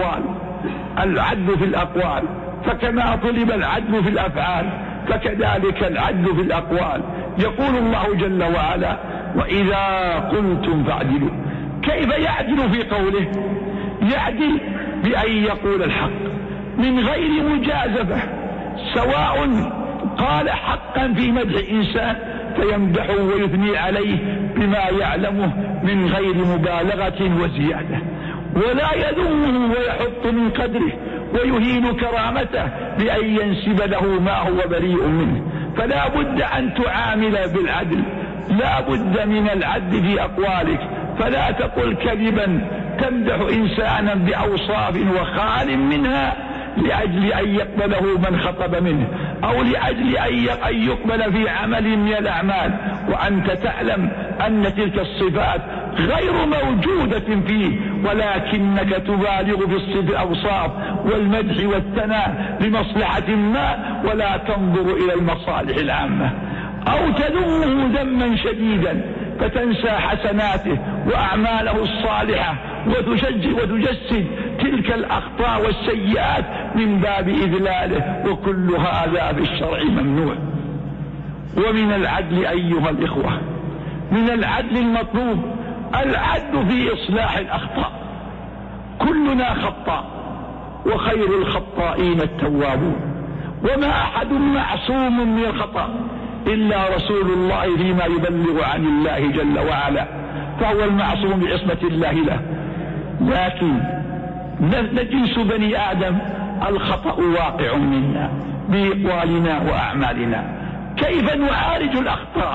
في الأقوال، فكما طلب العدل في الأفعال فكذلك العدل في الأقوال. يقول الله جل وعلا وإذا قلتم فاعدلوا. كيف يعدل في قوله؟ يعدل بأن يقول الحق من غير مجازفة، سواء قال حقا في مدح إنسان فيمدحه ويثني عليه بما يعلمه من غير مبالغة وزيادة، ولا يذمه ويحط من قدره ويهين كرامته بأن ينسب له ما هو بريء منه. فلا بد أن تعامل بالعدل، لا بد من العدل في أقوالك، فلا تقل كذبا تمدح إنسانا بأوصاف وخال منها لأجل أن يقبله من خطب منه، أو لأجل أن يقبل في عمل من الأعمال وأنت تعلم أن تلك الصفات غير موجودة فيه، ولكنك تبالغ في الأوصاف والمدح والثناء لمصلحة ما ولا تنظر إلى المصالح العامة. أو تذمه ذما شديدا فتنسى حسناته وأعماله الصالحة وتجسد تلك الأخطاء والسيئات من باب إذلاله، وكل هذا في الشرع ممنوع. ومن العدل أيها الإخوة، من العدل المطلوب العدل في إصلاح الأخطاء. كلنا خطاء وخير الخطائين التوابون. وما أحد معصوم من الخطأ إلا رسول الله فيما يبلغ عن الله جل وعلا، فهو المعصوم بعصمة الله له. لكن جنس بني آدم الخطأ واقع منا بأقوالنا وأعمالنا. كيف نعالج الأخطاء؟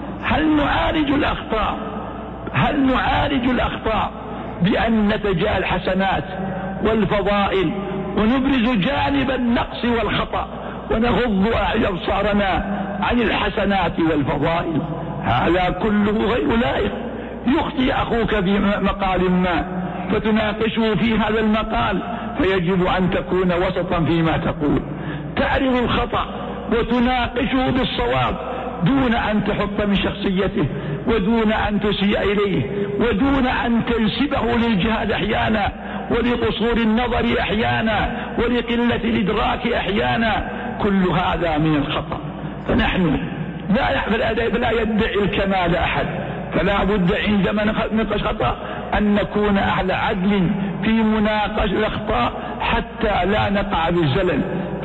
هل نعالج الأخطاء بأن نتجاهل الحسنات والفضائل ونبرز جانب النقص والخطأ ونغض أبصارنا عن الحسنات والفضائل؟ هذا كله غير لائق. يخطئ أخوك في مقال ما فتناقشه في هذا المقال، فيجب أن تكون وسطا فيما تقول، تعرض الخطأ وتناقشه بالصواب دون أن تحط من شخصيته، ودون أن تسيء إليه، ودون أن تنسبه للجهاد أحيانا، ولقصور النظر أحيانا، ولقلة الإدراك أحيانا. كل هذا من الخطأ. فنحن لا يدعي الكمال أحد، فلا بد عندما نناقش خطأ أن نكون أهل عدل في مناقشة الأخطاء حتى لا نقع بالزلل،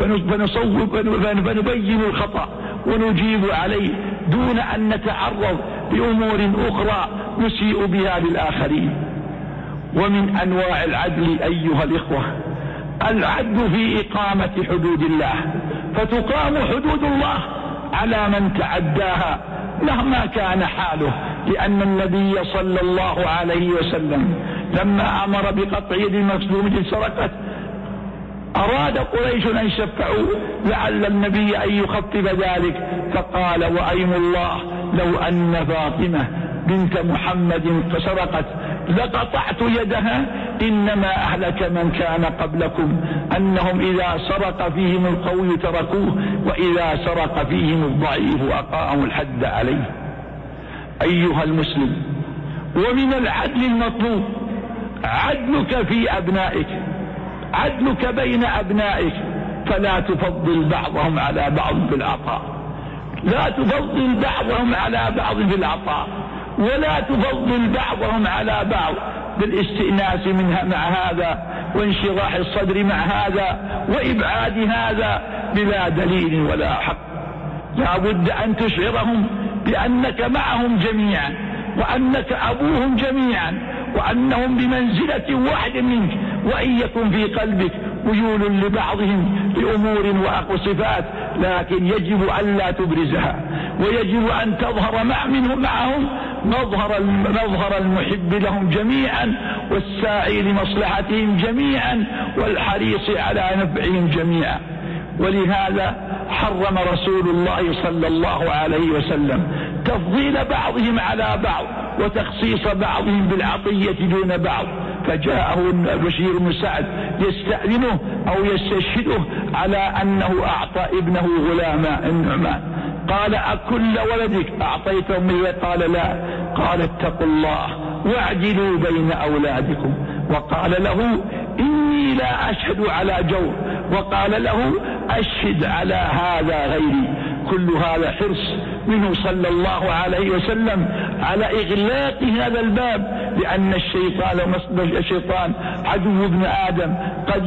فنبين الخطأ ونجيب عليه دون أن نتعرض لأمور أخرى نسيء بها للآخرين. ومن أنواع العدل أيها الإخوة العدل في إقامة حدود الله، فتقام حدود الله على من تعداها مهما كان حاله، لأن النبي صلى الله عليه وسلم لما أمر بقطع يد المظلوم سرقت أراد قريش أن يشفعوا لعل النبي أن يخفف ذلك، فقال وأيم الله لو أن فاطمة بنت محمد فسرقت لقطعت يدها، إنما أهلك من كان قبلكم أنهم إذا سرق فيهم القوي تركوه، وإذا سرق فيهم الضعيف أقاموا الحد عليه. أيها المسلم، ومن العدل المطلوب عدلك في أبنائك، عدلك بين أبنائك، فلا تفضل بعضهم على بعض بالعطاء، لا تفضل بعضهم على بعض بالعطاء، ولا تفضل بعضهم على بعض بالاستئناس منها مع هذا، وانشراح الصدر مع هذا، وإبعاد هذا بلا دليل ولا حق. لا بد أن تشعرهم بأنك معهم جميعا، وأنك أبوهم جميعا، وأنهم بمنزلة واحد منك، وإن يكن في قلبك ميول لبعضهم بأمور وصفات، لكن يجب أن لا تبرزها، ويجب أن تظهر معهم مظهر المحب لهم جميعا، والساعي لمصلحتهم جميعا، والحريص على نفعهم جميعا. ولهذا حرم رسول الله صلى الله عليه وسلم تفضيل بعضهم على بعض وتخصيص بعضهم بالعطية دون بعض، فجاءه بشير بن سعد يستأذنه أو يستشهده على أنه أعطى ابنه غلاما النعمان، قال أكل ولدك أعطيته منه؟ قال لا. قال اتقوا الله واعدلوا بين أولادكم، وقال له إني لا أشهد على جور، وقال له أشهد على هذا غيري. كل هذا حرص منه صلى الله عليه وسلم على إغلاق هذا الباب، لأن الشيطان عدو ابن آدم قد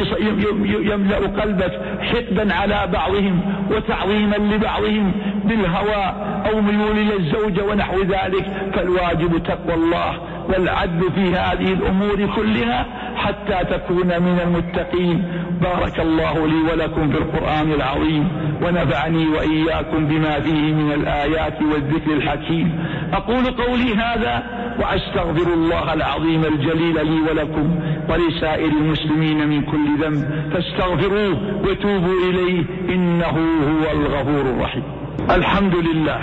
يملأ قلبك حقدا على بعضهم وتعظيما لبعضهم بالهوى أو ميول إلى الزوجة ونحو ذلك. فالواجب تقوى الله والعدل في هذه الأمور كلها حتى تكون من المتقين. بارك الله لي ولكم في القرآن العظيم، ونفعني وإياكم بما فيه من الآيات والذكر الحكيم. أقول قولي هذا وأستغفر الله العظيم الجليل لي ولكم ولسائر المسلمين من كل ذنب، فاستغفروه وتوبوا إليه إنه هو الغفور الرحيم. الحمد لله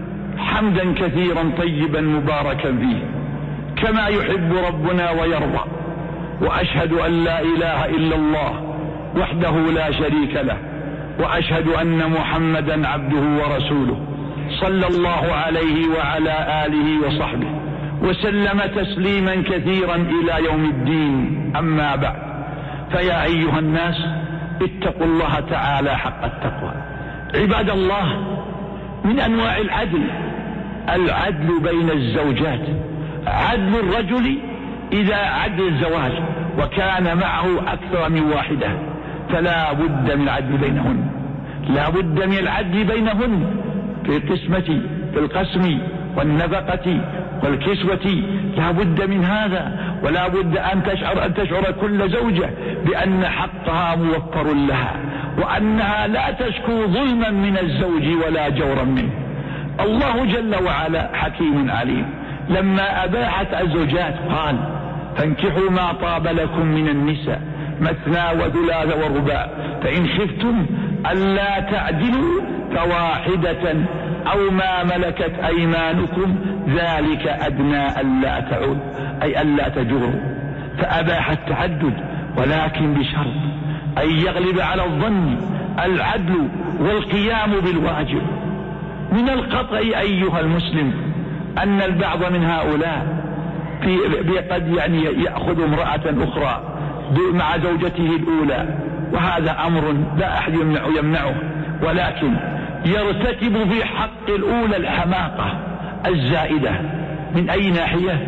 حمدا كثيرا طيبا مباركا فيه كما يحب ربنا ويرضى، وأشهد أن لا إله إلا الله وحده لا شريك له، وأشهد أن محمدا عبده ورسوله صلى الله عليه وعلى آله وصحبه وسلم تسليما كثيرا إلى يوم الدين. أما بعد، فيا أيها الناس اتقوا الله تعالى حق التقوى. عباد الله، من أنواع العدل بين الزوجات، عدل الرجل إذا عدل الزواج، وكان معه أكثر من واحدة، فلا بد من العدل بينهن، لا بد من العدل بينهن في القسمة، في القسم والنفقة والكسوة، لا بد من هذا. ولا بد أن تشعر كل زوجة بأن حقها موفر لها، وأنها لا تشكو ظلما من الزوج ولا جورا منه. الله جل وعلا حكيم عليم، لما أباحت الزوجات قال: فانكحوا ما طاب لكم من النساء مثنى وثلاث ورباع، فإن خفتم ألا تعدلوا فواحدة أو ما ملكت أيمانكم ذلك أدنى ألا تعود، أي ألا تجوروا. فأباح التعدد، ولكن بشرط أن يغلب على الظن العدل والقيام بالواجب. من القطع أيها المسلم أن البعض من هؤلاء قد يأخذ امرأة أخرى مع زوجته الأولى، وهذا أمر لا أحد يمنعه، ولكن يرتكب في حق الأولى الحماقة الزائدة. من أي ناحية؟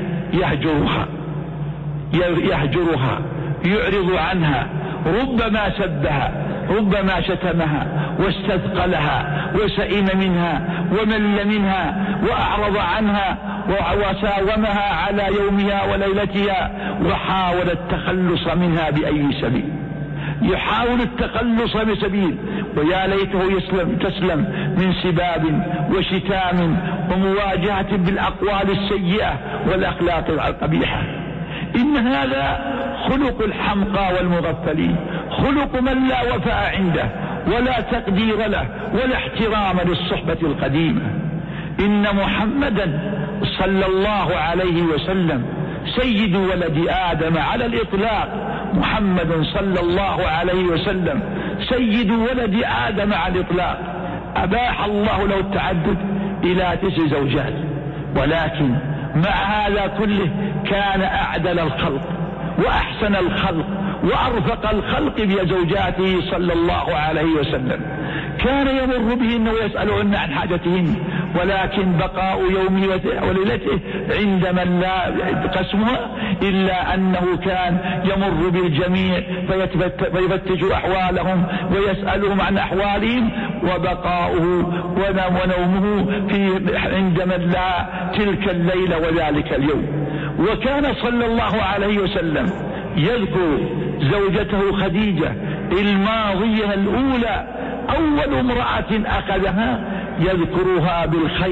يهجرها، يعرض عنها، ربما سبها، ربما شتمها واستثقلها وسئم منها ومل منها وأعرض عنها وساومها على يومها وليلتها، وحاول التخلص منها بأي سبيل. يحاول التخلص بسبيل، ويا ليته تسلم من سباب وشتام ومواجهة بالأقوال السيئة والأخلاق القبيحة. إن هذا خلق الحمقى والمغفلين، خلق من لا وفاء عنده ولا تقدير له ولا احترام للصحبة القديمة. إن محمدا صلى الله عليه وسلم سيد ولد آدم على الإطلاق، محمد صلى الله عليه وسلم سيد ولد آدم على الإطلاق. أباح الله له التعدد إلى 9 زوجات، ولكن مع هذا كله كان أعدل الخلق وأحسن الخلق وأرفق الخلق بزوجاته صلى الله عليه وسلم. كان يمر بهن ويسألهن عن حاجتهن، ولكن بقاء يومه وليلته عند من لا قسمها، إلا أنه كان يمر بالجميع فيفتش أحوالهم ويسألهم عن أحوالهم، وبقاؤه ونومه عند من لا تلك الليلة وذلك اليوم. وكان صلى الله عليه وسلم يذكر زوجته خديجة الماضية الأولى، أول امرأة أخذها، يذكرها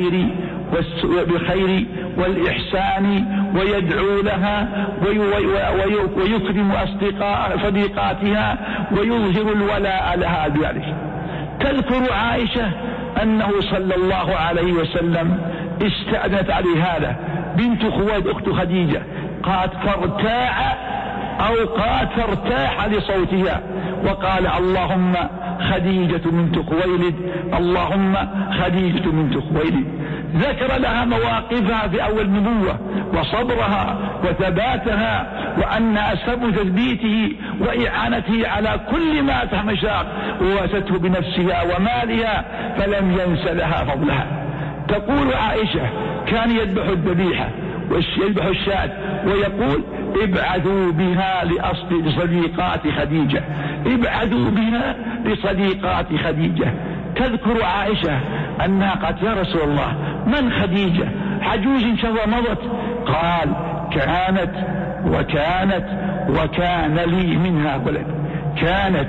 بالخير والإحسان ويدعو لها ويكرم صديقاتها ويظهر الولاء لها بذلك. تذكر عائشة أنه صلى الله عليه وسلم استأذنت عليه هذا بنت خويلد أخت خديجة، قالت فارتاح لصوتها، وقال: اللهم خديجة بنت خويلد، اللهم خديجة بنت خويلد. ذكر لها مواقفها في أول النبوة وصبرها وثباتها، وأن سبب تثبيته وإعانته على كل ما تمشاق وواسته بنفسها ومالها، فلم ينس لها فضلها. تقول عائشة: كان يذبح الذبيحة ويذبح الشاة ويقول: ابعثوا بها لصديقات خديجة، ابعثوا بها لصديقات خديجة. تذكر عائشة أنها قالت: يا رسول الله، من خديجة؟ عجوز شذا مضت. قال: كانت وكان لي منها ولد، كانت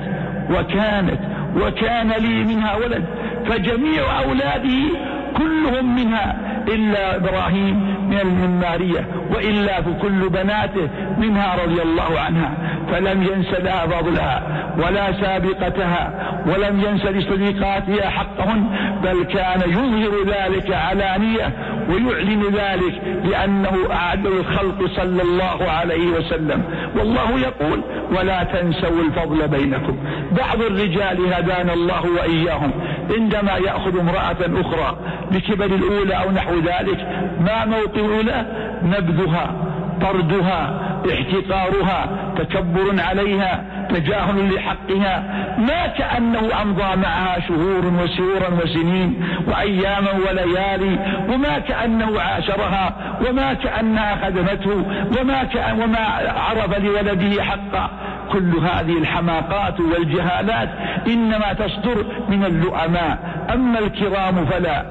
وكان لي منها ولد، فجميع أولاده كلهم منها إلا إبراهيم من ماريا، وإلا فكل بناته منها رضي الله عنها. فلم ينس لها فضلها ولا سابقتها، ولم ينس لصديقاتها حقهن، بل كان يظهر ذلك علانية ويعلن ذلك، لأنه أعدل الخلق صلى الله عليه وسلم. والله يقول: ولا تنسوا الفضل بينكم. بعض الرجال هدانا الله وإياهم عندما يأخذ امرأة أخرى لكبر الأولى أو نحو ذلك، ما موقعنا؟ نبذها طردها، احتقارها، تكبر عليها، تجاهل لحقها، ما كأنه أمضى معها شهور وسيورا وسنين وأياما وليالي، وما كأنه عاشرها، وما كأنها خدمته، وما عرف لولده حقا. كل هذه الحماقات والجهالات إنما تصدر من اللؤماء، أما الكرام فلا.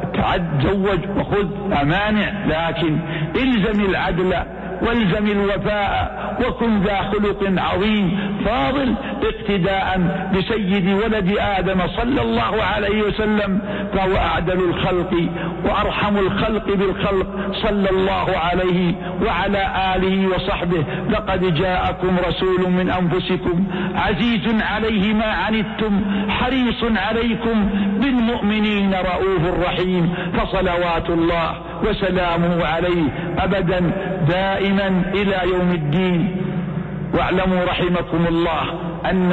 تزوج وخذ أمانع، لكن الزم العدل والزم الوفاء، وكن ذا خلق عظيم فاضل، اقتداء بسيد ولد آدم صلى الله عليه وسلم، فهو أعدل الخلق وأرحم الخلق بالخلق صلى الله عليه وعلى آله وصحبه. لقد جاءكم رسول من أنفسكم عزيز عليه ما عنتم حريص عليكم بالمؤمنين رؤوف رحيم، فصلوات الله وسلامه عليه أبدا دائما إلى يوم الدين. واعلموا رحمكم الله أن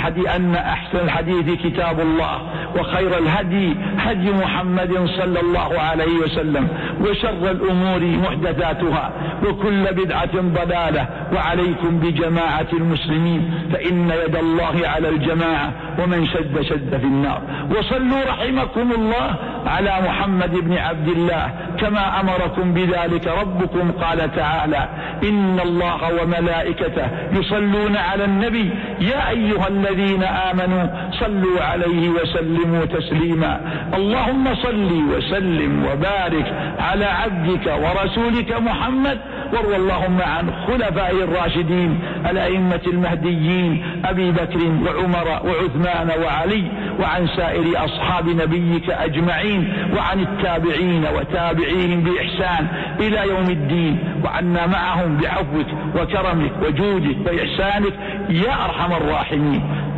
أحسن الحديث كتاب الله، وخير الهدي هدي محمد صلى الله عليه وسلم، وشر الأمور محدثاتها، وكل بدعة ضلالة، وعليكم بجماعة المسلمين فإن يد الله على الجماعة، ومن شد شد في النار. وصلوا رحمكم الله على محمد بن عبد الله كما أمركم بذلك ربكم، قال تعالى: إن الله وملائكته يصلون على النبي يا أيها الذين آمنوا صلوا عليه وسلموا تسليما. اللهم صل وسلم وبارك على عبدك ورسولك محمد، وارض اللهم عن خلفائه الراشدين الأئمة المهديين أبي بكر وعمر وعثمان وعلي، وعن سائر أصحاب نبيك أجمعين، وعن التابعين وتابعيهم بإحسان إلى يوم الدين، وعنا معهم بعفوك وكرمك وجودك وإحسانك يا أرحم الراحمين.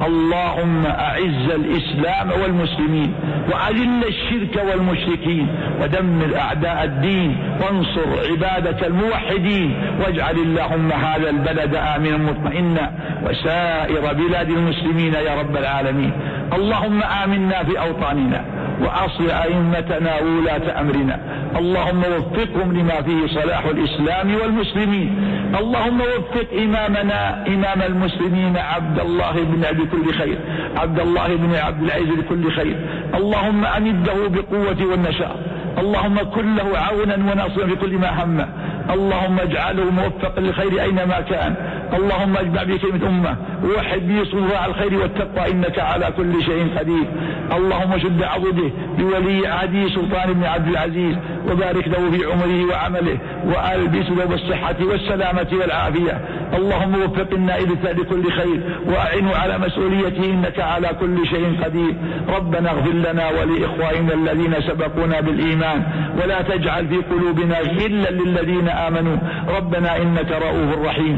اللهم أعز الإسلام والمسلمين، وأذل الشرك والمشركين، ودمر أعداء الدين، وانصر عبادك الموحدين، واجعل اللهم هذا البلد آمنا مطمئنا، وسائر بلاد المسلمين يا رب العالمين. اللهم آمنا في أوطاننا، وأصل أئمتنا وولاة أمرنا، اللهم وفقهم لما فيه صلاح الإسلام والمسلمين. اللهم وفق إمامنا إمام المسلمين عبد الله بن كل خير، عبد الله بن عبد العزيز لكل خير. اللهم أمده بقوة والنشاط، اللهم كن له عونا وناصرا في كل ما همه. اللهم اجعله موفقا للخير أينما كان. اللهم اجمع به كلمة أمة، ووحد به صنوع الخير والتقوى، إنك على كل شيء قدير. اللهم شد عضده بولي عهده سلطان بن عبد العزيز، وبارك له في عمره وعمله، وألبسه بالصحة والسلامة والعافية. اللهم وفق النائب لكل خير، وأعنه على مسؤوليته، إنك على كل شيء قدير. ربنا اغفر لنا ولإخواننا الذين سبقونا بالإيمان، ولا تجعل في قلوبنا غلا للذين آمنوا، ربنا إنك رؤوف رحيم.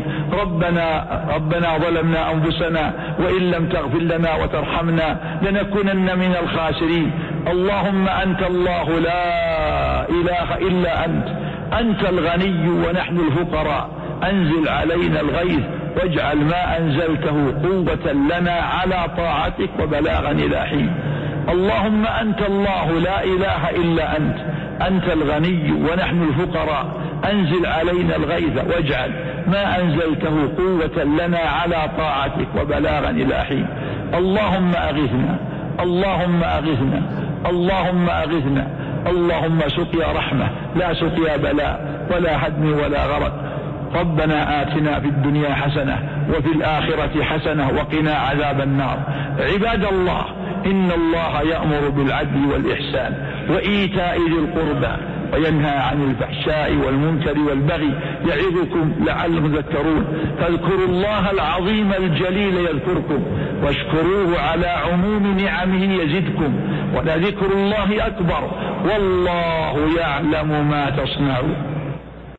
ربنا ظلمنا أنفسنا، وإن لم تغفر لنا وترحمنا لنكونن من الخاسرين. اللهم أنت الله لا إله إلا أنت الغني ونحن الفقراء، أنزل علينا الغيث، واجعل ما أنزلته قوة لنا على طاعتك وبلاغا إلى حين. اللهم أنت الله لا إله إلا أنت الغني ونحن الفقراء، أنزل علينا الغيث، واجعل ما أنزلته قوة لنا على طاعتك وبلاغا إلى حين. اللهم أغثنا، اللهم أغثنا، اللهم أغثنا. اللهم سقيا رحمة لا سقيا بلاء ولا هدم ولا غرق. ربنا آتنا في الدنيا حسنة وفي الآخرة حسنة وقنا عذاب النار. عباد الله، إن الله يأمر بالعدل والإحسان وإيتاء ذي القربى، وينهى عن الفحشاء والمنكر والبغي، يعظكم لعلكم تذكرون. فاذكروا الله العظيم الجليل يذكركم، واشكروه على عموم نعمه يزدكم، ولذكر الله أكبر، والله يعلم ما تصنعون.